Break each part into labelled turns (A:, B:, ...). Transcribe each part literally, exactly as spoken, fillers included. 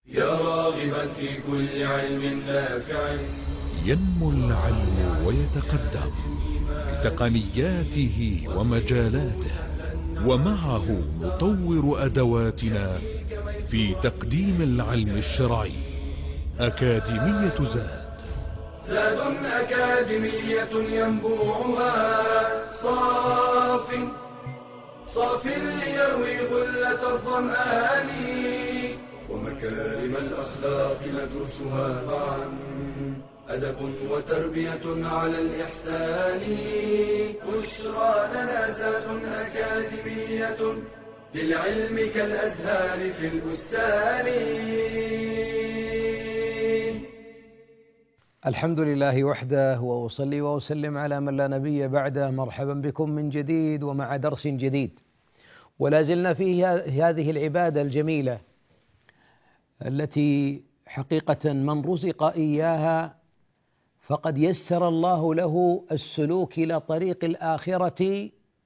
A: يا راغبا في كل علم نافع.
B: ينمو العلم ويتقدم بتقنياته ومجالاته، ومعه نطور أدواتنا في تقديم العلم الشرعي. أكاديمية زاد
A: زاد أكاديمية ينبوعها صاف صاف ليروي غلة الظمآن، ومكارم الأخلاق ندرسها معا، أدب وتربية على الإحسان. بشرى لنا زاد أكاديمية للعلم كالأزهار في البستان.
C: الحمد لله وحده، وأصلي وأسلم على من لا نبي بعده. مرحبا بكم من جديد ومع درس جديد، ولا زلنا في هذه العبادة الجميلة التي حقيقة من رزق إياها فقد يسر الله له السلوك إلى طريق الآخرة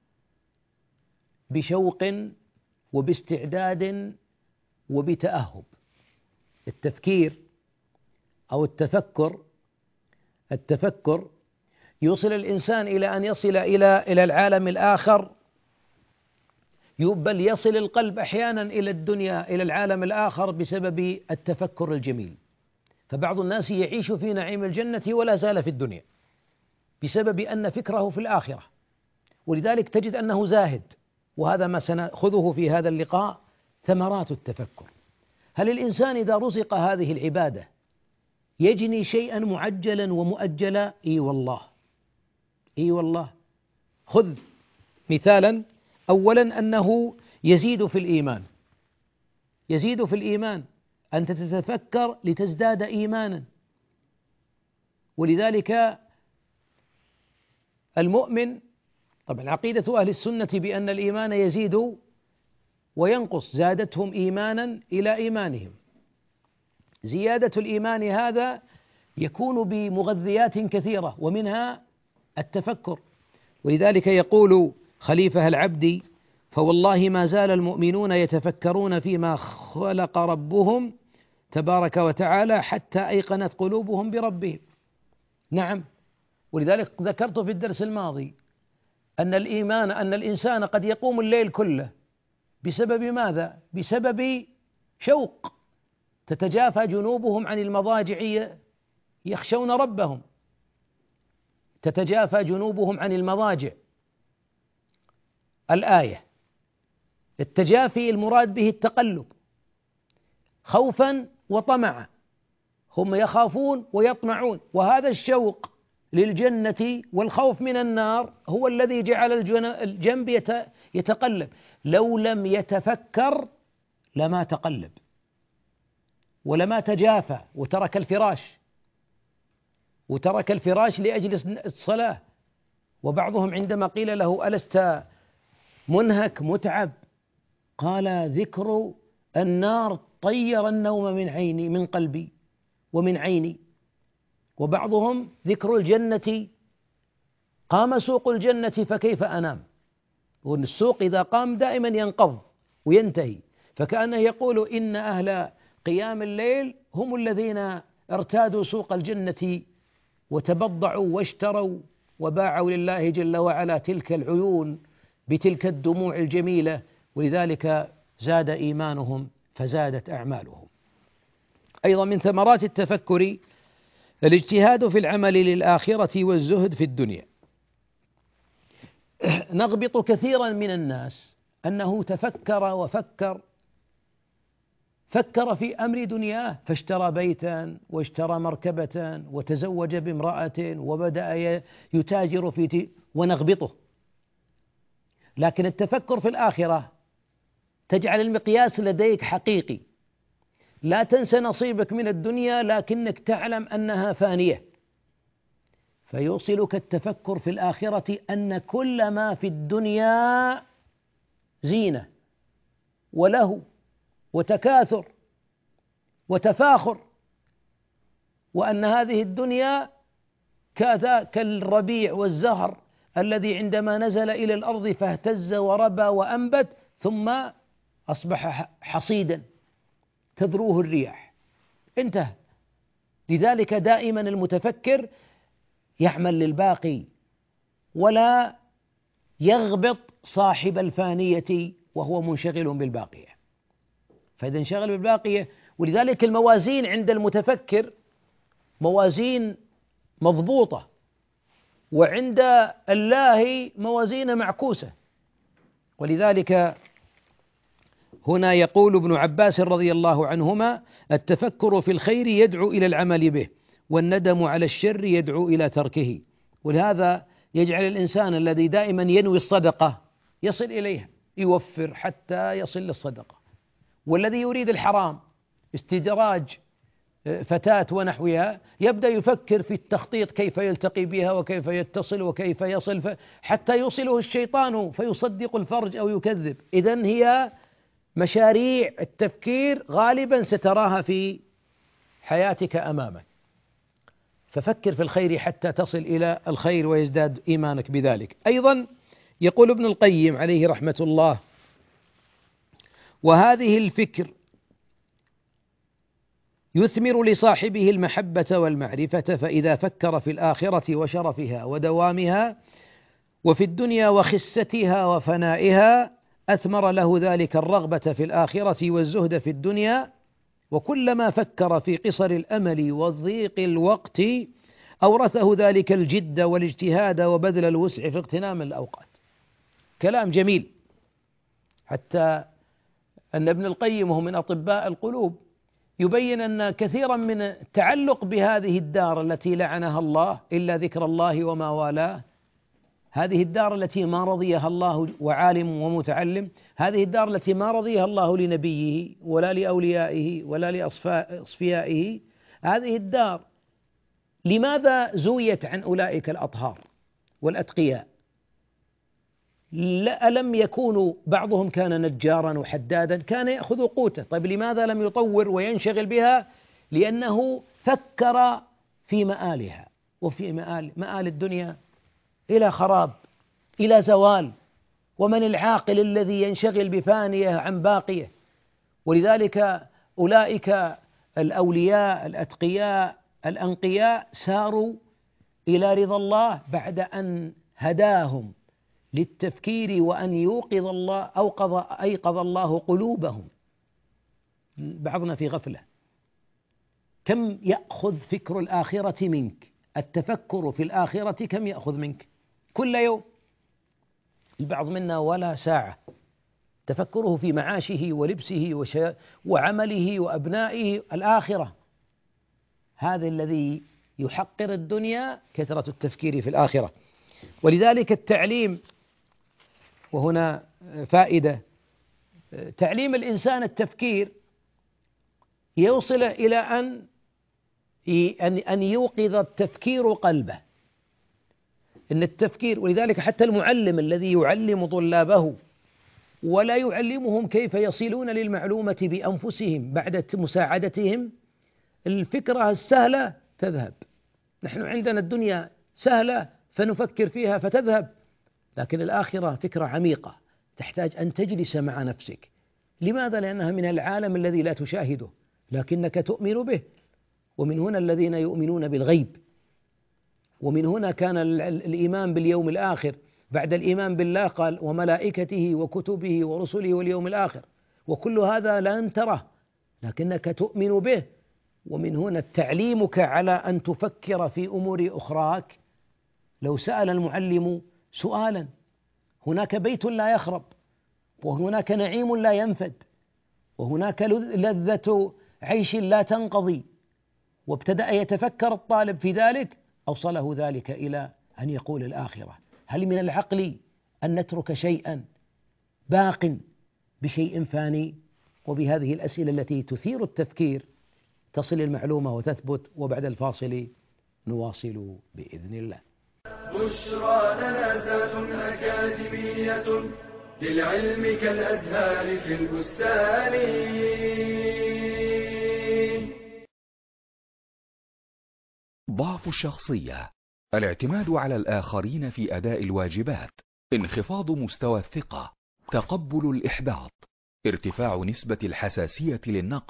C: بشوق وباستعداد وبتأهب. التفكير أو التفكر التفكر يوصل الإنسان إلى أن يصل إلى إلى العالم الآخر، بل يصل القلب أحيانا إلى الدنيا إلى العالم الآخر بسبب التفكر الجميل. فبعض الناس يعيش في نعيم الجنة ولا زال في الدنيا بسبب أن فكره في الآخرة، ولذلك تجد أنه زاهد. وهذا ما سنأخذه في هذا اللقاء، ثمرات التفكر. هل الإنسان إذا رزق هذه العبادة يجني شيئا معجلا ومؤجلا؟ إي والله إي والله. خذ مثالا. أولا أنه يزيد في الإيمان يزيد في الإيمان أنت تتفكر لتزداد إيمانا. ولذلك المؤمن، طبعا عقيدة أهل السنة بأن الإيمان يزيد وينقص، زادتهم إيمانا إلى إيمانهم. زيادة الإيمان هذا يكون بمغذيات كثيرة، ومنها التفكر. ولذلك يقول خليفة العبد: فوالله ما زال المؤمنون يتفكرون فيما خلق ربهم تبارك وتعالى حتى أيقنت قلوبهم بربهم. نعم، ولذلك ذكرت في الدرس الماضي أن الإيمان أن الإنسان قد يقوم الليل كله بسبب ماذا؟ بسبب شوق. تتجافى جنوبهم عن المضاجع يخشون ربهم، تتجافى جنوبهم عن المضاجع. الآية التجافي المراد به التقلب، خوفا وطمعا، هم يخافون ويطمعون. وهذا الشوق للجنة والخوف من النار هو الذي جعل الجنب يتقلب. لو لم يتفكر لما تقلب ولما تجافى وترك الفراش وترك الفراش لأجل الصلاة. وبعضهم عندما قيل له: ألست منهك متعب؟ قال: ذكر النار طير النوم من عيني من قلبي ومن عيني. وبعضهم ذكر الجنة قام سوق الجنة فكيف أنام. وأن السوق إذا قام دائما ينقض وينتهي، فكأنه يقول إن أهل قيام الليل هم الذين ارتادوا سوق الجنة وتبضعوا واشتروا وباعوا لله جل وعلا تلك العيون بتلك الدموع الجميلة، ولذلك زاد إيمانهم فزادت أعمالهم. أيضا من ثمرات التفكر الاجتهاد في العمل للآخرة والزهد في الدنيا. نغبط كثيرا من الناس أنه تفكر وفكر فكر في أمر دنياه، فاشترى بيتا واشترى مركبة وتزوج بامرأة وبدأ يتاجر في تي ونغبطه. لكن التفكر في الآخرة تجعل المقياس لديك حقيقي. لا تنسى نصيبك من الدنيا، لكنك تعلم أنها فانية. فيوصلك التفكر في الآخرة أن كل ما في الدنيا زينة وله وتكاثر وتفاخر، وأن هذه الدنيا كذا كالربيع والزهر الذي عندما نزل إلى الأرض فاهتز وربى وأنبت ثم أصبح حصيدا تذروه الرياح. انتهى. لذلك دائما المتفكر يعمل للباقي ولا يغبط صاحب الفانية وهو منشغل بالباقية، فإذا انشغل بالباقية. ولذلك الموازين عند المتفكر موازين مضبوطة، وعند الله موازين معكوسة. ولذلك هنا يقول ابن عباس رضي الله عنهما: التفكر في الخير يدعو إلى العمل به، والندم على الشر يدعو إلى تركه. ولهذا يجعل الإنسان الذي دائما ينوي الصدقة يصل إليها، يوفر حتى يصل للصدقة. والذي يريد الحرام استدراج فتاة ونحوها يبدأ يفكر في التخطيط كيف يلتقي بها وكيف يتصل وكيف يصل حتى يوصله الشيطان فيصدق الفرج أو يكذب. إذن هي مشاريع التفكير غالبا ستراها في حياتك أمامك، ففكر في الخير حتى تصل إلى الخير ويزداد إيمانك بذلك. أيضا يقول ابن القيم عليه رحمة الله: وهذه الفكر يثمر لصاحبه المحبة والمعرفة، فإذا فكر في الآخرة وشرفها ودوامها وفي الدنيا وخستها وفنائها أثمر له ذلك الرغبة في الآخرة والزهد في الدنيا. وكلما فكر في قصر الأمل وضيق الوقت أورثه ذلك الجد والاجتهاد وبذل الوسع في اغتنام الأوقات. كلام جميل، حتى أن ابن القيم وهو من أطباء القلوب يبين أن كثيرا من التعلق بهذه الدار التي لعنها الله إلا ذكر الله وما والاه، هذه الدار التي ما رضيها الله، وعالم ومتعلم، هذه الدار التي ما رضيها الله لنبيه ولا لأوليائه ولا لأصفيائه، هذه الدار لماذا زويت عن أولئك الأطهار والأتقياء؟ ألم يكونوا بعضهم كان نجارا وحدادا كان يأخذ قوته؟ طيب لماذا لم يطور وينشغل بها؟ لأنه فكر في مآلها وفي مآل, مآل الدنيا إلى خراب، إلى زوال. ومن العاقل الذي ينشغل بفانية عن باقية؟ ولذلك أولئك الأولياء الأتقياء الأنقياء ساروا إلى رضا الله بعد أن هداهم للتفكير وأن يوقظ الله أوقظ أيقظ الله قلوبهم. بعضنا في غفلة. كم يأخذ فكر الآخرة منك؟ التفكر في الآخرة كم يأخذ منك كل يوم؟ البعض منا ولا ساعة. تفكره في معاشه ولبسه وعمله وأبنائه الآخرة. هذا الذي يحقر الدنيا كثرة التفكير في الآخرة. ولذلك التعليم، وهنا فائدة، تعليم الإنسان التفكير يوصل إلى أن أن يوقظ التفكير قلبه. إن التفكير، ولذلك حتى المعلم الذي يعلم طلابه ولا يعلمهم كيف يصلون للمعلومة بأنفسهم بعد مساعدتهم، الفكرة السهلة تذهب. نحن عندنا الدنيا سهلة فنفكر فيها فتذهب، لكن الآخرة فكرة عميقة تحتاج أن تجلس مع نفسك. لماذا؟ لأنها من العالم الذي لا تشاهده لكنك تؤمن به. ومن هنا الذين يؤمنون بالغيب، ومن هنا كان الإيمان باليوم الآخر بعد الإيمان بالله قال وملائكته وكتبه ورسله واليوم الآخر، وكل هذا لن تره لكنك تؤمن به. ومن هنا تعليمك على أن تفكر في أمور أخراك. لو سأل المعلم سؤالا، هناك بيت لا يخرب، وهناك نعيم لا ينفد، وهناك لذة عيش لا تنقضي، وابتدأ يتفكر الطالب في ذلك، أوصله ذلك إلى أن يقول الآخرة. هل من العقل أن نترك شيئا باق بشيء فاني؟ وبهذه الأسئلة التي تثير التفكير تصل المعلومة وتثبت. وبعد الفاصل نواصل بإذن الله.
A: بشرى لنا زاد أكاديمية للعلم كالأزهار في البستان.
D: ضعف الشخصية، الاعتماد على الآخرين في أداء الواجبات، انخفاض مستوى الثقة، تقبل الإحباط، ارتفاع نسبة الحساسية للنقد،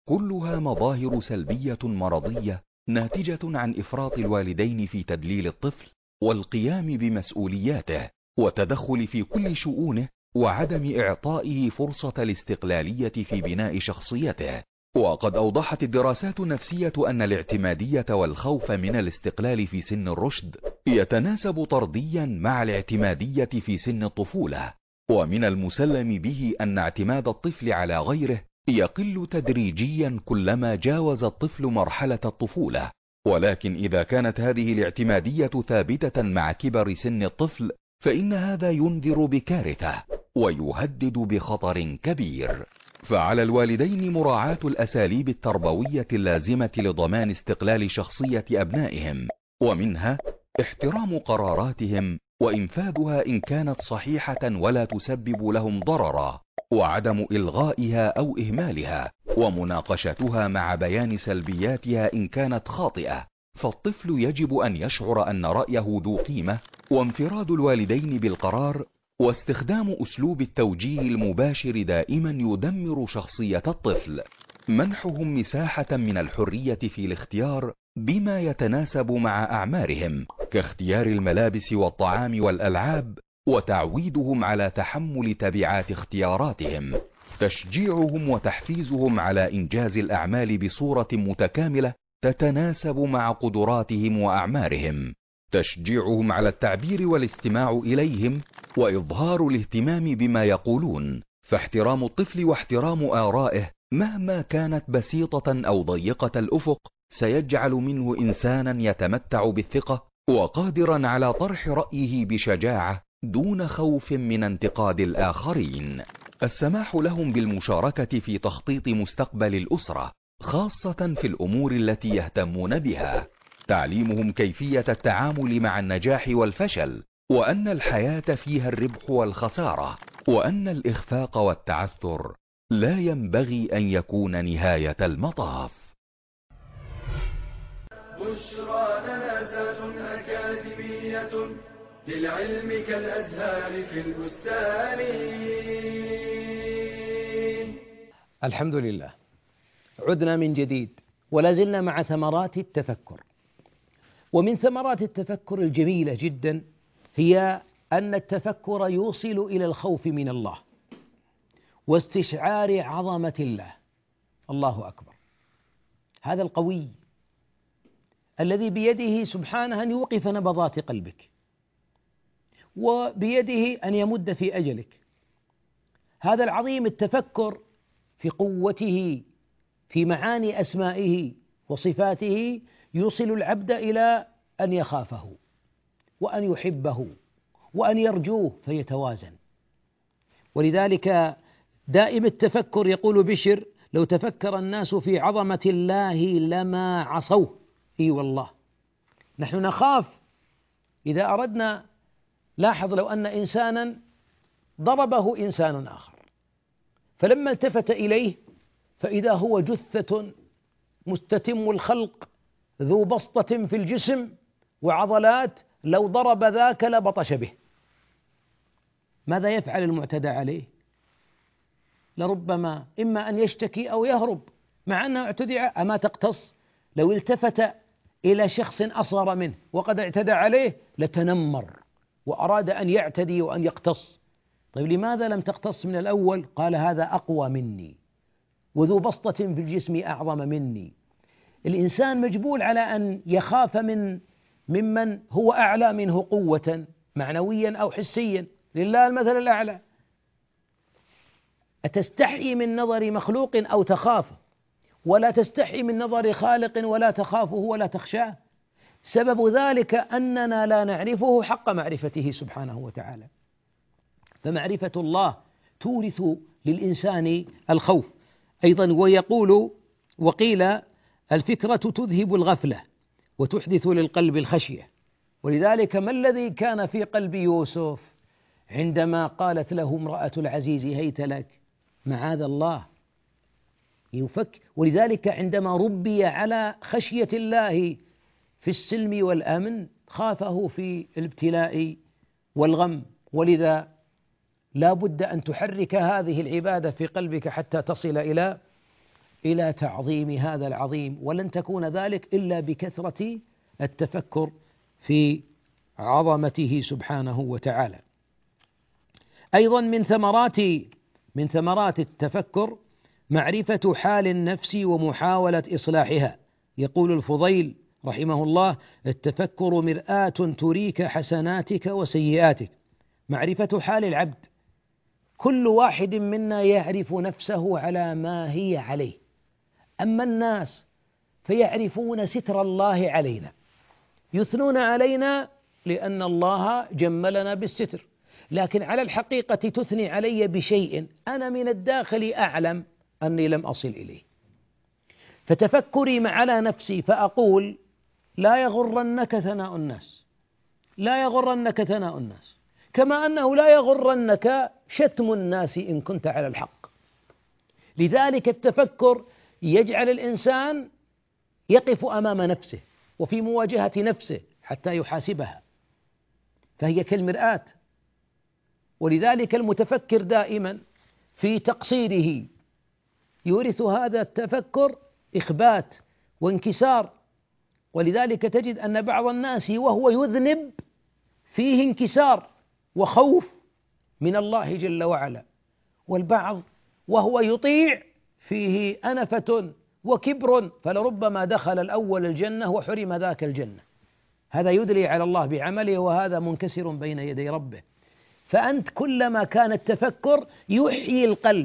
D: كلها مظاهر سلبية مرضية ناتجة عن إفراط الوالدين في تدليل الطفل والقيام بمسؤولياته وتدخل في كل شؤونه وعدم إعطائه فرصة الاستقلالية في بناء شخصيته. وقد أوضحت الدراسات النفسية أن الاعتمادية والخوف من الاستقلال في سن الرشد يتناسب طرديا مع الاعتمادية في سن الطفولة، ومن المسلم به أن اعتماد الطفل على غيره يقل تدريجيا كلما جاوز الطفل مرحلة الطفولة. ولكن إذا كانت هذه الاعتمادية ثابتة مع كبر سن الطفل فإن هذا ينذر بكارثة ويهدد بخطر كبير. فعلى الوالدين مراعاة الأساليب التربوية اللازمة لضمان استقلال شخصية أبنائهم، ومنها احترام قراراتهم وإنفاذها إن كانت صحيحة ولا تسبب لهم ضررا، وعدم إلغائها أو إهمالها، ومناقشتها مع بيان سلبياتها إن كانت خاطئة. فالطفل يجب أن يشعر أن رأيه ذو قيمة، وانفراد الوالدين بالقرار واستخدام أسلوب التوجيه المباشر دائما يدمر شخصية الطفل. منحهم مساحة من الحرية في الاختيار بما يتناسب مع أعمارهم كاختيار الملابس والطعام والألعاب، وتعويدهم على تحمل تبعات اختياراتهم. تشجيعهم وتحفيزهم على إنجاز الأعمال بصورة متكاملة تتناسب مع قدراتهم وأعمارهم. تشجيعهم على التعبير والاستماع إليهم وإظهار الاهتمام بما يقولون. فاحترام الطفل واحترام آرائه مهما كانت بسيطة أو ضيقة الأفق سيجعل منه إنسانا يتمتع بالثقة وقادرا على طرح رأيه بشجاعة دون خوف من انتقاد الآخرين. السماح لهم بالمشاركة في تخطيط مستقبل الأسرة خاصة في الأمور التي يهتمون بها. تعليمهم كيفية التعامل مع النجاح والفشل، وأن الحياة فيها الربح والخسارة، وأن الإخفاق والتعثر لا ينبغي أن يكون نهاية المطاف.
A: بشرى لنا ذات أكاديمية للعلم كالأزهار في البستان.
C: الحمد لله، عدنا من جديد ولا زلنا مع ثمرات التفكر. ومن ثمرات التفكر الجميلة جدا هي أن التفكر يوصل إلى الخوف من الله واستشعار عظمة الله. الله أكبر، هذا القوي الذي بيده سبحانه أن يوقف نبضات قلبك، وبيده أن يمد في أجلك. هذا العظيم التفكر في قوته في معاني أسمائه وصفاته يوصل العبد إلى أن يخافه وأن يحبه وأن يرجوه فيتوازن. ولذلك دائم التفكر، يقول بشر: لو تفكر الناس في عظمة الله لما عصوه. اي والله، نحن نخاف إذا أردنا. لاحظ لو أن إنسانا ضربه إنسان آخر فلما التفت إليه فإذا هو جثة مستتم الخلق ذو بسطة في الجسم وعضلات، لو ضرب ذاك لبطش به. ماذا يفعل المعتدى عليه؟ لربما إما أن يشتكي أو يهرب، مع أنه اعتدى. أما تقتص؟ لو التفت إلى شخص أصغر منه وقد اعتدى عليه لتنمر وأراد أن يعتدي وأن يقتص. طيب لماذا لم تقتص من الأول؟ قال هذا أقوى مني وذو بسطة في الجسم أعظم مني. الإنسان مجبول على أن يخاف من ممن هو أعلى منه قوة معنويا أو حسيا. لله المثل الأعلى. أتستحي من نظر مخلوق أو تخافه، ولا تستحي من نظر خالق ولا تخافه ولا تخشاه؟ سبب ذلك أننا لا نعرفه حق معرفته سبحانه وتعالى. فمعرفة الله تورث للإنسان الخوف أيضا. ويقول وقيل الفكرة تذهب الغفلة وتحدث للقلب الخشية. ولذلك ما الذي كان في قلب يوسف عندما قالت له امرأة العزيز هيت لك؟ معاذ الله، يفك. ولذلك عندما ربي على خشية الله في السلم والأمن خافه في الابتلاء والغم. ولذا لا بد أن تحرك هذه العبادة في قلبك حتى تصل إلى إلى تعظيم هذا العظيم، ولن تكون ذلك إلا بكثرة التفكر في عظمته سبحانه وتعالى. أيضا من ثمرات من ثمرات التفكر معرفة حال النفس ومحاولة إصلاحها. يقول الفضيل رحمه الله: التفكر مرآة تريك حسناتك وسيئاتك. معرفة حال العبد، كل واحد منا يعرف نفسه على ما هي عليه، أما الناس فيعرفون ستر الله علينا، يثنون علينا لأن الله جملنا بالستر، لكن على الحقيقة تثني علي بشيء أنا من الداخل أعلم أني لم أصل إليه. فتفكري على نفسي فأقول: لا يغرنك ثناء الناس، لا يغرنك ثناء الناس، كما أنه لا يغرنك شتم الناس إن كنت على الحق. لذلك التفكر يجعل الإنسان يقف أمام نفسه وفي مواجهة نفسه حتى يحاسبها، فهي كالمرآة. ولذلك المتفكر دائما في تقصيره يورث هذا التفكر إخبات وانكسار. ولذلك تجد أن بعض الناس وهو يذنب فيه انكسار وخوف من الله جل وعلا، والبعض وهو يطيع فيه أنفة وكبر، فلربما دخل الأول الجنة وحرم ذاك الجنة. هذا يدلي على الله بعمله، وهذا منكسر بين يدي ربه. فأنت كلما كان التفكر يحيي القلب،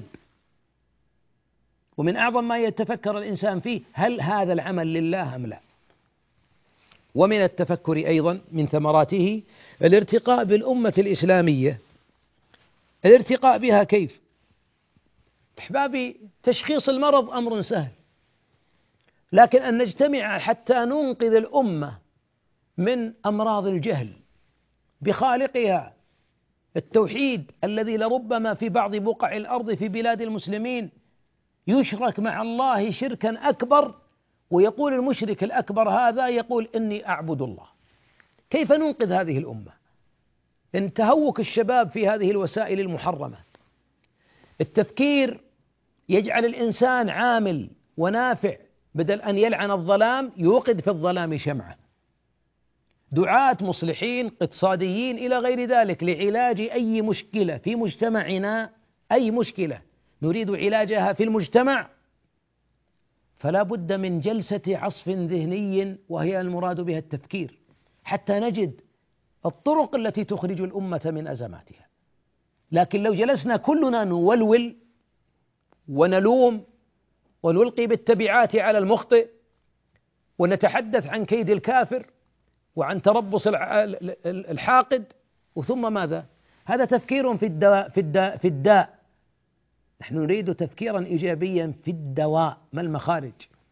C: ومن أعظم ما يتفكر الإنسان فيه: هل هذا العمل لله أم لا؟ ومن التفكر أيضا من ثمراته الارتقاء بالأمة الإسلامية. الارتقاء بها كيف؟ أحبابي، تشخيص المرض أمر سهل، لكن أن نجتمع حتى ننقذ الأمة من أمراض الجهل بخالقها، التوحيد الذي لربما في بعض بقع الأرض في بلاد المسلمين يشرك مع الله شركا أكبر، ويقول المشرك الأكبر هذا يقول: إني أعبد الله. كيف ننقذ هذه الأمة؟ إن تهوك الشباب في هذه الوسائل المحرمة. التفكير يجعل الإنسان عامل ونافع، بدل أن يلعن الظلام يوقد في الظلام شمعة. دعاة مصلحين اقتصاديين إلى غير ذلك لعلاج أي مشكلة في مجتمعنا، أي مشكلة نريد علاجها في المجتمع، فلا بد من جلسة عصف ذهني، وهي المراد بها التفكير، حتى نجد الطرق التي تخرج الأمة من أزماتها. لكن لو جلسنا كلنا نولول ونلوم ونلقي بالتبعات على المخطئ ونتحدث عن كيد الكافر وعن تربص الحاقد، وثم ماذا؟ هذا تفكير في الدواء في الداء في الداء. نحن نريد تفكيرا إيجابيا في الدواء، ما المخارج.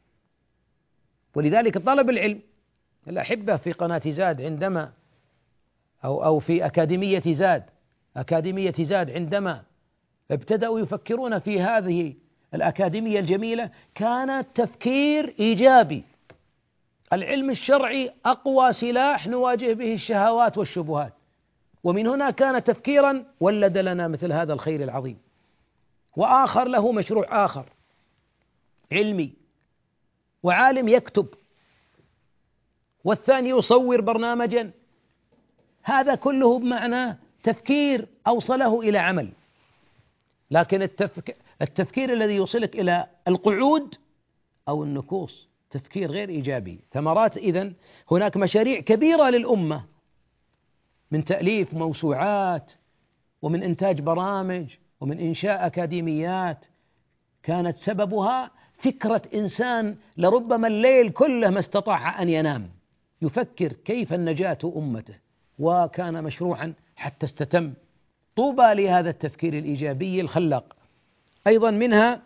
C: ولذلك طلب العلم، الأحبة في قناة زاد عندما أو أو في أكاديمية زاد أكاديمية زاد عندما ابتدأوا يفكرون في هذه الأكاديمية الجميلة، كان تفكير إيجابي. العلم الشرعي أقوى سلاح نواجه به الشهوات والشبهات، ومن هنا كان تفكيرا ولد لنا مثل هذا الخير العظيم. وآخر له مشروع آخر علمي، وعالم يكتب، والثاني يصور برنامجا، هذا كله بمعنى تفكير أوصله إلى عمل. لكن التفك... التفكير الذي يوصلك إلى القعود أو النكوص تفكير غير إيجابي. ثمرات إذن هناك مشاريع كبيرة للأمة من تأليف موسوعات ومن إنتاج برامج ومن إنشاء أكاديميات، كانت سببها فكرة إنسان لربما الليل كله ما استطاع أن ينام يفكر كيف النجاة أمته، وكان مشروعا حتى استتم. طوبى لهذا التفكير الإيجابي الخلاق. أيضا منها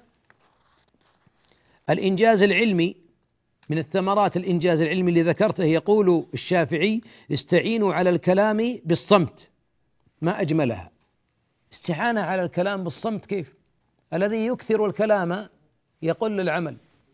C: الإنجاز العلمي، من الثمرات الإنجاز العلمي اللي ذكرته، يقول الشافعي: استعينوا على الكلام بالصمت. ما أجملها استعانة على الكلام بالصمت. كيف؟ الذي يكثر الكلام يقل العمل،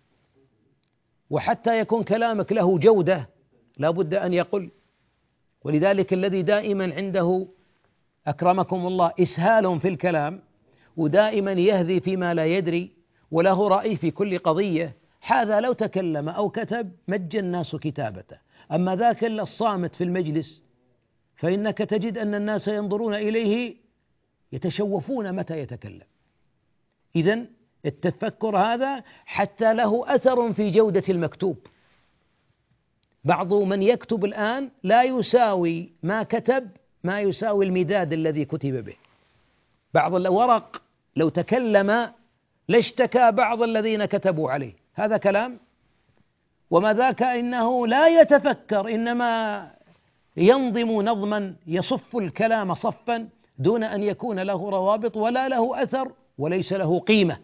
C: وحتى يكون كلامك له جودة لا بد أن يقل. ولذلك الذي دائما عنده أكرمكم الله إسهال في الكلام، ودائما يهذي فيما لا يدري، وله رأي في كل قضية، هذا لو تكلم أو كتب مج الناس كتابته. أما ذاك الصامت في المجلس فإنك تجد أن الناس ينظرون إليه يتشوفون متى يتكلم. إذن التفكر هذا حتى له أثر في جودة المكتوب. بعض من يكتب الآن لا يساوي ما كتب ما يساوي المداد الذي كتب به. بعض الورق لو تكلم لاشتكى بعض الذين كتبوا عليه. هذا كلام؟ وما ذاك إنه لا يتفكر، إنما ينظم نظما يصف الكلام صفا دون أن يكون له روابط ولا له أثر وليس له قيمة.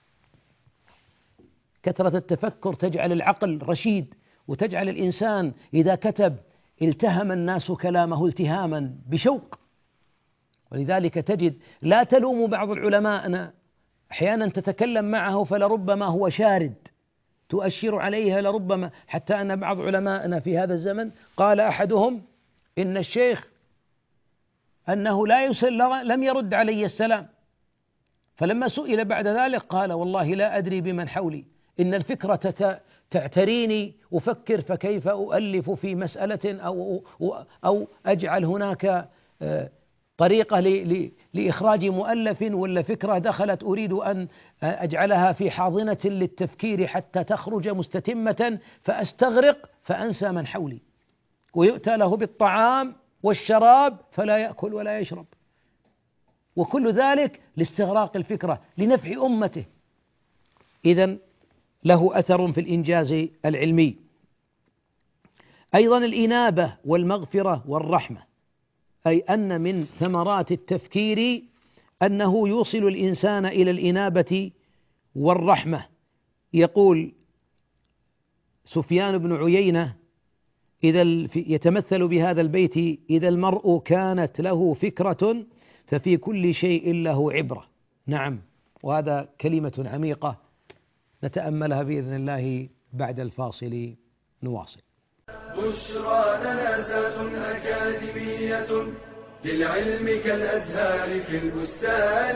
C: كثرة التفكر تجعل العقل رشيد، وتجعل الإنسان إذا كتب التهم الناس كلامه التهاما بشوق. ولذلك تجد لا تلوم بعض العلماء، أحيانا تتكلم معه فلربما هو شارد تؤشر عليها، لربما حتى أن بعض علماءنا في هذا الزمن قال أحدهم إن الشيخ أنه لا يسل لم يرد علي السلام، فلما سئل بعد ذلك قال والله لا أدري بمن حولي، إن الفكرة تعتريني أفكر فكيف أؤلف في مسألة أو, أو أجعل هناك طريقة لإخراج مؤلف، ولا فكرة دخلت أريد أن أجعلها في حاضنة للتفكير حتى تخرج مستتمة فأستغرق فأنسى من حولي، ويؤتى له بالطعام والشراب فلا يأكل ولا يشرب، وكل ذلك لاستغراق الفكرة لنفع أمته. إذن له أثر في الإنجاز العلمي. أيضا الإنابة والمغفرة والرحمة، أي أن من ثمرات التفكير أنه يوصل الإنسان إلى الإنابة والرحمة. يقول سفيان بن عيينة إذا يتمثل بهذا البيت: إذا المرء كانت له فكرة ففي كل شيء له عبرة. نعم، وهذا كلمة عميقة نتأملها بإذن الله بعد الفاصل. نواصل.
A: بشرى لنا ذات أكاديمية للعلم كالأزهار في البستان.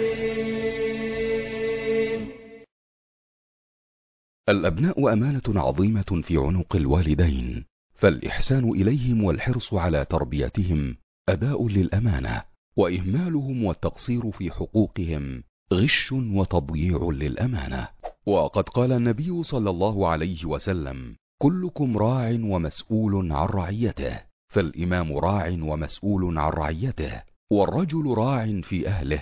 D: الأبناء أمانة عظيمة في عنق الوالدين، فالإحسان إليهم والحرص على تربيتهم أداء للأمانة، وإهمالهم والتقصير في حقوقهم غش وتضييع للأمانة. وقد قال النبي صلى الله عليه وسلم: كلكم راع ومسؤول عن رعيته، فالإمام راع ومسؤول عن رعيته، والرجل راع في أهله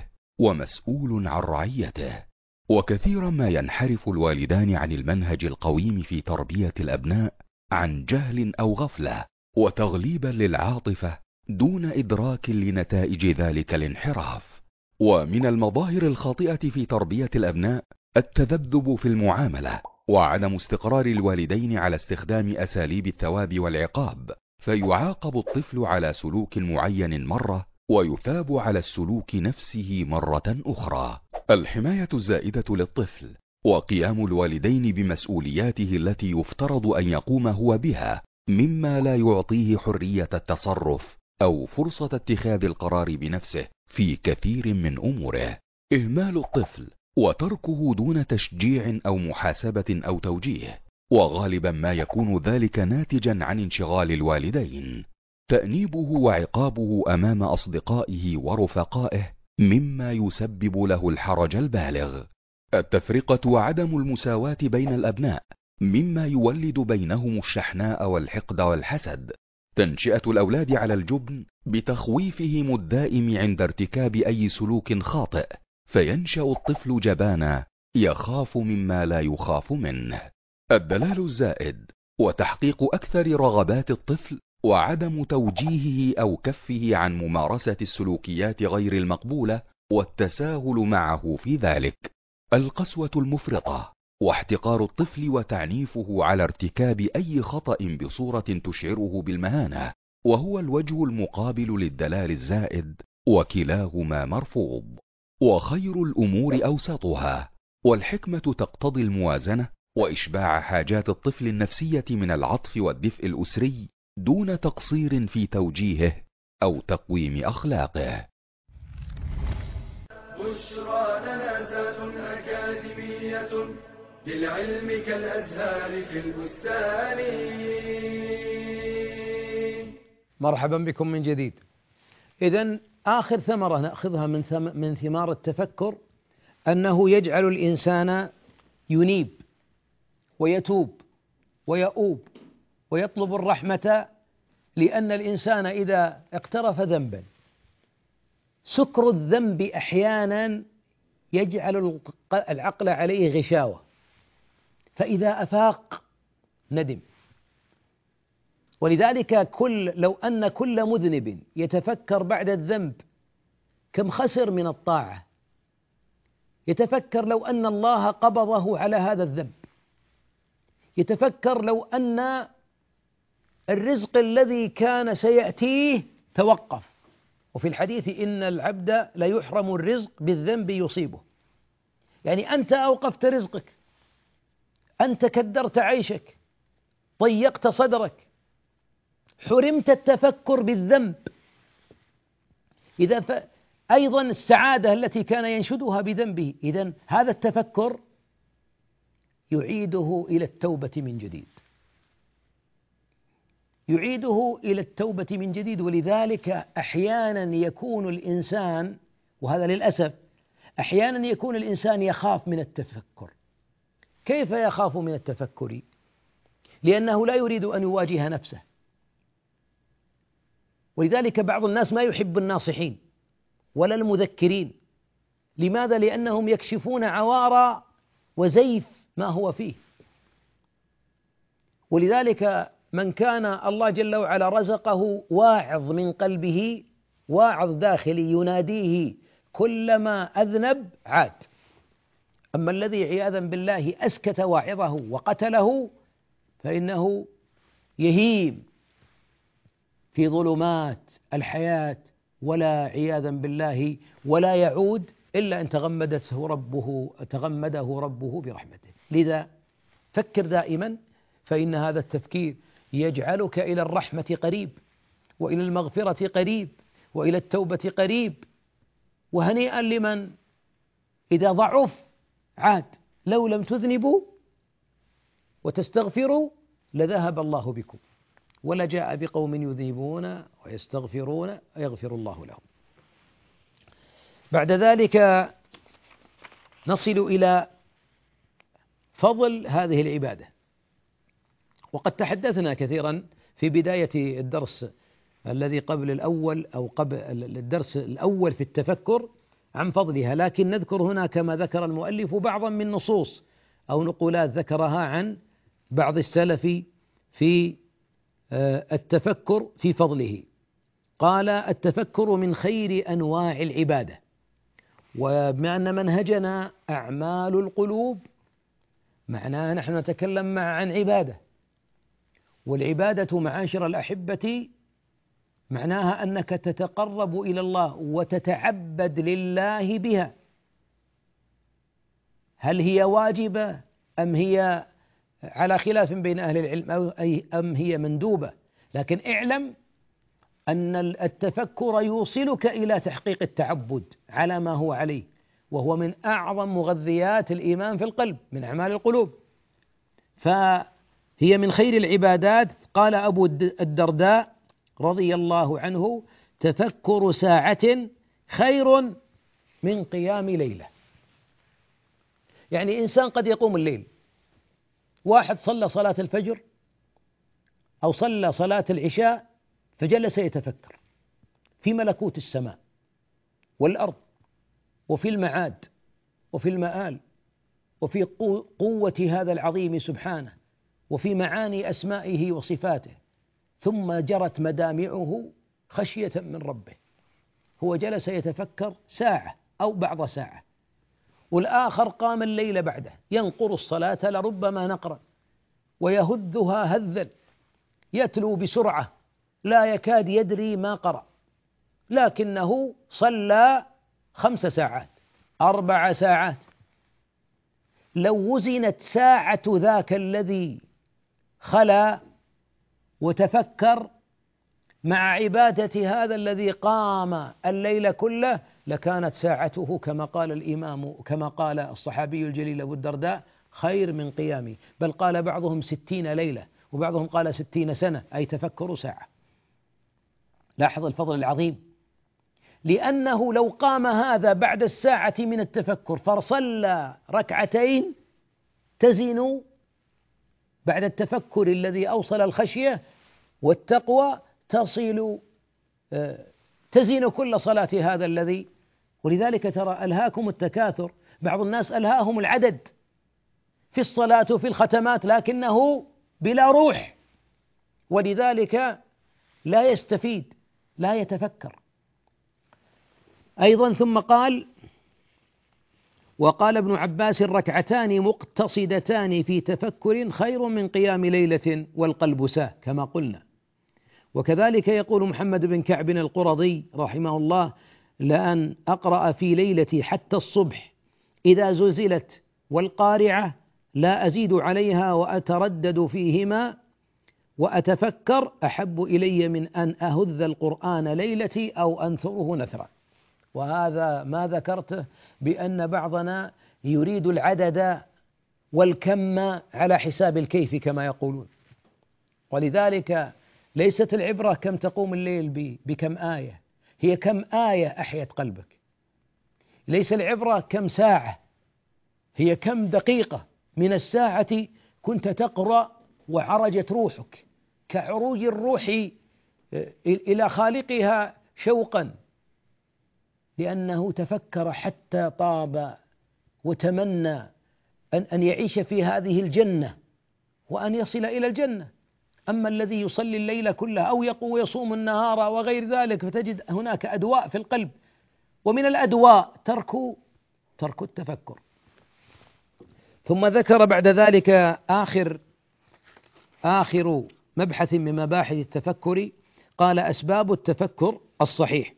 D: ومسؤول عن رعيته. وكثيرا ما ينحرف الوالدان عن المنهج القويم في تربية الأبناء عن جهل أو غفلة وتغليبا للعاطفة دون إدراك لنتائج ذلك الانحراف. ومن المظاهر الخاطئة في تربية الأبناء التذبذب في المعاملة، وعدم استقرار الوالدين على استخدام أساليب الثواب والعقاب، فيعاقب الطفل على سلوك معين مرة ويثاب على السلوك نفسه مرة أخرى. الحماية الزائدة للطفل، وقيام الوالدين بمسؤولياته التي يفترض أن يقوم هو بها، مما لا يعطيه حرية التصرف أو فرصة اتخاذ القرار بنفسه في كثير من أموره. إهمال الطفل وتركه دون تشجيع أو محاسبة أو توجيه، وغالبا ما يكون ذلك ناتجا عن انشغال الوالدين. تأنيبه وعقابه أمام أصدقائه ورفقائه مما يسبب له الحرج البالغ. التفرقة وعدم المساواة بين الأبناء مما يولد بينهم الشحناء والحقد والحسد. تنشئة الأولاد على الجبن بتخويفهم الدائم عند ارتكاب أي سلوك خاطئ، فينشأ الطفل جبانا يخاف مما لا يخاف منه. الدلال الزائد وتحقيق أكثر رغبات الطفل، وعدم توجيهه أو كفه عن ممارسة السلوكيات غير المقبولة والتساهل معه في ذلك. القسوة المفرطة واحتقار الطفل وتعنيفه على ارتكاب أي خطأ بصورة تشعره بالمهانة، وهو الوجه المقابل للدلال الزائد، وكلاهما مرفوض. وخير الأمور أوسطها، والحكمة تقتضي الموازنة وإشباع حاجات الطفل النفسية من العطف والدفء الأسري دون تقصير في توجيهه أو تقويم أخلاقه.
A: بشرى لنا ذات أكاديمية للعلم كالأزهار في البستان.
C: مرحبا بكم من جديد. إذن آخر ثمرة نأخذها من ثم من ثمار التفكر أنه يجعل الإنسان ينيب ويتوب ويؤوب ويطلب الرحمة، لأن الإنسان إذا اقترف ذنبا سكر الذنب أحيانا يجعل العقل عليه غشاوة، فإذا أفاق ندم. ولذلك كل لو أن كل مذنب يتفكر بعد الذنب كم خسر من الطاعة، يتفكر لو أن الله قبضه على هذا الذنب، يتفكر لو أن الرزق الذي كان سيأتيه توقف. وفي الحديث إن العبد لا يحرم الرزق بالذنب يصيبه، يعني أنت أوقفت رزقك، أنت كدرت عيشك، ضيقت صدرك، حرمت التفكر بالذنب. إذا ف... أيضا السعادة التي كان ينشدها بذنبه، إذن هذا التفكر يعيده إلى التوبة من جديد، يعيده إلى التوبة من جديد. ولذلك أحيانا يكون الإنسان، وهذا للأسف أحيانا يكون الإنسان يخاف من التفكر. كيف يخاف من التفكر؟ لأنه لا يريد أن يواجه نفسه. ولذلك بعض الناس ما يحب الناصحين ولا المذكرين. لماذا؟ لأنهم يكشفون عوار وزيف ما هو فيه. ولذلك من كان الله جل وعلا رزقه واعظ من قلبه، واعظ داخلي يناديه كلما أذنب عاد. أما الذي عياذا بالله أسكت واعظه وقتله فإنه يهيم في ظلمات الحياة ولا عياذا بالله ولا يعود إلا أن تغمدته ربه تغمده ربه برحمته. لذا فكر دائما، فإن هذا التفكير يجعلك إلى الرحمة قريب، وإلى المغفرة قريب، وإلى التوبة قريب. وهنيئا لمن إذا ضعف عاد. لو لم تذنبوا وتستغفروا لذهب الله بكم، ولا جاء بقوم يذنبون ويستغفرون يغفر الله لهم. بعد ذلك نصل إلى فضل هذه العبادة. وقد تحدثنا كثيرا في بداية الدرس الذي قبل الأول أو قبل الدرس الأول في التفكر عن فضلها، لكن نذكر هنا كما ذكر المؤلف بعضا من نصوص أو نقولات ذكرها عن بعض السلف في التفكر في فضله. قال: التفكر من خير أنواع العبادة. وبما أن منهجنا أعمال القلوب معناها نحن نتكلم مع عن عبادة، والعبادة معاشر الأحبة معناها أنك تتقرب إلى الله وتتعبد لله بها. هل هي واجبة أم هي على خلاف بين أهل العلم أو أم هي مندوبة؟ لكن اعلم أن التفكر يوصلك إلى تحقيق التعبد على ما هو عليه، وهو من أعظم مغذيات الإيمان في القلب، من أعمال القلوب. فهي من خير العبادات. قال أبو الدرداء رضي الله عنه: تفكر ساعة خير من قيام ليلة. يعني إنسان قد يقوم الليل، واحد صلى صلاة الفجر أو صلى صلاة العشاء فجلس يتفكر في ملكوت السماء والأرض، وفي المعاد، وفي المآل، وفي قوة هذا العظيم سبحانه، وفي معاني أسمائه وصفاته، ثم جرت مدامعه خشية من ربه. هو جلس يتفكر ساعة أو بعض ساعة. والآخر قام الليل بعده ينقر الصلاة لربما نقرا ويهذها هذا، يتلو بسرعة لا يكاد يدري ما قرأ، لكنه صلى خمس ساعات أربع ساعات. لو وزنت ساعة ذاك الذي خلا وتفكر مع عبادة هذا الذي قام الليل كله لكانت ساعته كما قال الإمام كما قال الصحابي الجليل أبو الدرداء: خير من قيامه، بل قال بعضهم ستين ليلة وبعضهم قال ستين سنة، أي تفكر ساعة. لاحظ الفضل العظيم، لأنه لو قام هذا بعد الساعة من التفكر فصلى ركعتين تزن بعد التفكر الذي أوصل الخشية والتقوى، تصل تزن كل صلاة هذا الذي. ولذلك ترى ألهاكم التكاثر، بعض الناس ألهاهم العدد في الصلاة وفي الختمات لكنه بلا روح، ولذلك لا يستفيد لا يتفكر. أيضا ثم قال: وقال ابن عباس: ركعتان مقتصدتان في تفكر خير من قيام ليلة والقلب ساه، كما قلنا. وكذلك يقول محمد بن كعب القرظي رحمه الله: لأن أقرأ في ليلتي حتى الصبح إذا زلزلت والقارعة لا أزيد عليها وأتردد فيهما وأتفكر أحب إلي من أن أهذ القرآن ليلتي أو أنثره نثرا. وهذا ما ذكرته بأن بعضنا يريد العدد والكم على حساب الكيف كما يقولون، ولذلك ليست العبرة كم تقوم الليل بكم آية، هي كم آية أحيت قلبك. ليس العبرة كم ساعة، هي كم دقيقة من الساعة كنت تقرأ وعرجت روحك كعروج الروح إلى خالقها شوقا، لأنه تفكر حتى طاب وتمنى أن أن يعيش في هذه الجنة وأن يصل إلى الجنة. أما الذي يصلي الليل كله أو يقوم ويصوم النهار وغير ذلك فتجد هناك أدواء في القلب، ومن الأدواء ترك ترك التفكر. ثم ذكر بعد ذلك آخر آخر مبحث من مباحث التفكر، قال: أسباب التفكر الصحيح.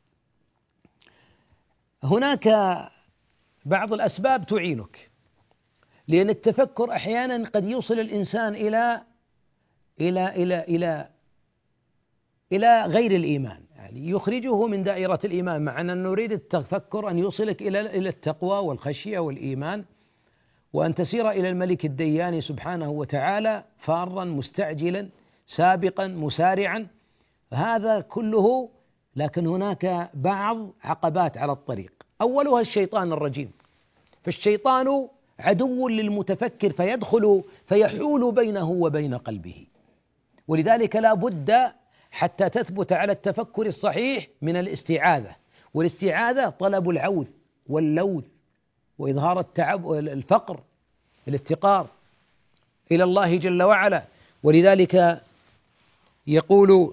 C: هناك بعض الأسباب تعينك، لأن التفكر أحيانا قد يوصل الإنسان إلى إلى إلى إلى إلى غير الإيمان، يعني يخرجه من دائرة الإيمان، مع أن نريد التفكر أن يوصلك إلى إلى التقوى والخشية والإيمان، وأن تسير إلى الملك الديان سبحانه وتعالى فارا مستعجلا سابقا مسارعا، هذا كله. لكن هناك بعض عقبات على الطريق، أولها الشيطان الرجيم، فالشيطان عدو للمتفكر فيدخل فيحول بينه وبين قلبه. ولذلك لا بد حتى تثبت على التفكر الصحيح من الاستعاذة، والاستعاذة طلب العوذ واللوذ وإظهار التعب الفقر الافتقار إلى الله جل وعلا. ولذلك يقول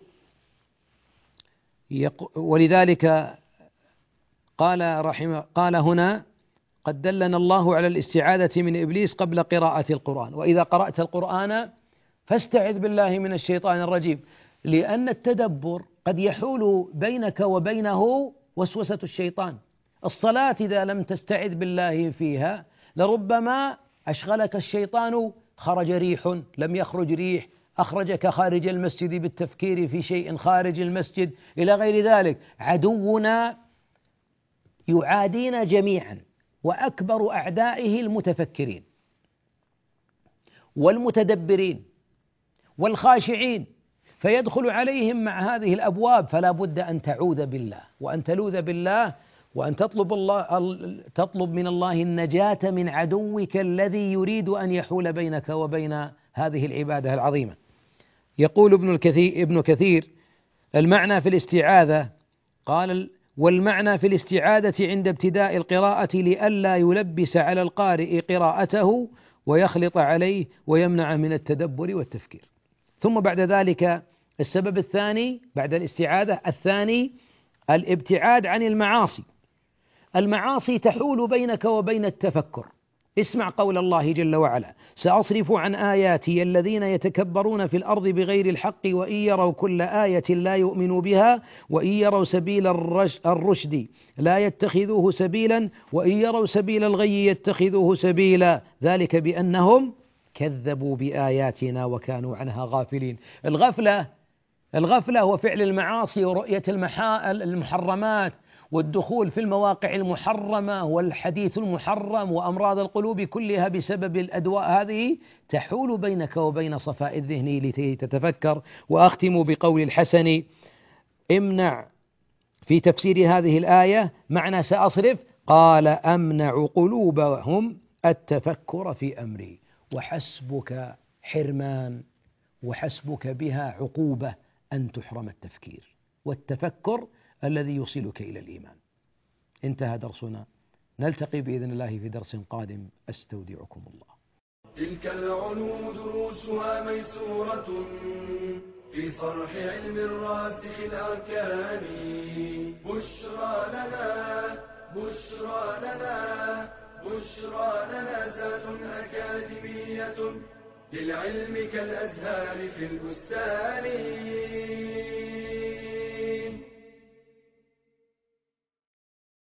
C: ولذلك قال رحمه قال هنا: قد دلنا الله على الاستعاذة من إبليس قبل قراءة القرآن، وإذا قرأت القرآن فاستعذ بالله من الشيطان الرجيم، لأن التدبر قد يحول بينك وبينه وسوسة الشيطان. الصلاة إذا لم تستعذ بالله فيها لربما أشغلك الشيطان، خرج ريح لم يخرج ريح، أخرجك خارج المسجد بالتفكير في شيء خارج المسجد إلى غير ذلك. عدونا يعادينا جميعا، وأكبر أعدائه المتفكرين والمتدبرين والخاشعين، فيدخل عليهم مع هذه الأبواب. فلا بد أن تعوذ بالله وأن تلوذ بالله وأن تطلب الله تطلب من الله النجاة من عدوك الذي يريد أن يحول بينك وبين هذه العبادة العظيمة. يقول ابن الكثير ابن كثير: المعنى في الاستعاذة، قال: والمعنى في الاستعاذة عند ابتداء القراءة لئلا يلبس على القارئ قراءته ويخلط عليه ويمنع من التدبر والتفكير. ثم بعد ذلك السبب الثاني بعد الاستعاذة الثاني الابتعاد عن المعاصي. المعاصي تحول بينك وبين التفكر. اسمع قول الله جل وعلا: سأصرف عن آياتي الذين يتكبرون في الأرض بغير الحق وإن يروا كل آية لا يؤمنوا بها وإن يروا سبيل الرشد لا يتخذوه سبيلا وإن يروا سبيل الغي يتخذوه سبيلا ذلك بأنهم كذبوا بآياتنا وكانوا عنها غافلين. الغفلة الغفلة هو فعل المعاصي ورؤية المحرمات والدخول في المواقع المحرمة والحديث المحرم وأمراض القلوب كلها بسبب الأدواء هذه تحول بينك وبين صفاء الذهن لكي تتفكر. وأختم بقول الحسن: امنع في تفسير هذه الآية معنى سأصرف، قال: أمنع قلوبهم التفكر في أمري. وحسبك حرمان وحسبك بها عقوبة أن تحرم التفكير والتفكر الذي يوصلك إلى الإيمان. انتهى درسنا، نلتقي بإذن الله في درس قادم، أستودعكم الله.
A: تلك العلوم دروسها ميسورة في صرح علم الراسخ الأركان. بشرى لنا بشرى لنا بشرى لنا ذات أكاديمية للعلم كالأزهار في البستان.